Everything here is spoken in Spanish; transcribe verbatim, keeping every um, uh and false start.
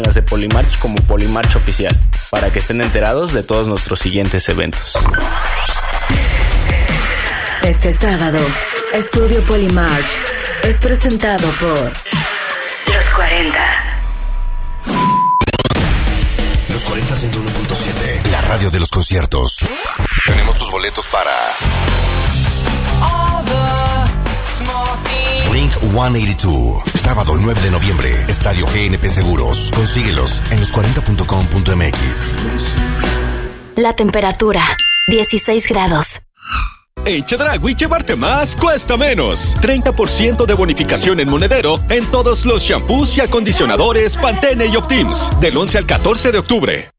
de Polymarch como Polymarch Oficial, para que estén enterados de todos nuestros siguientes eventos. Este sábado, Estudio Polymarch es presentado por Los cuarenta. Los cuarenta ciento uno punto siete, la radio de los conciertos. Tenemos tus boletos para Blink ciento ochenta y dos, sábado nueve de noviembre, Estadio G N P Seguros. Consíguelos en los cuarenta punto com punto m x. La temperatura, dieciséis grados. En Chedraui llevarte más cuesta menos. treinta por ciento de bonificación en monedero en todos los shampoos y acondicionadores Pantene y Optims. Del once al catorce de octubre.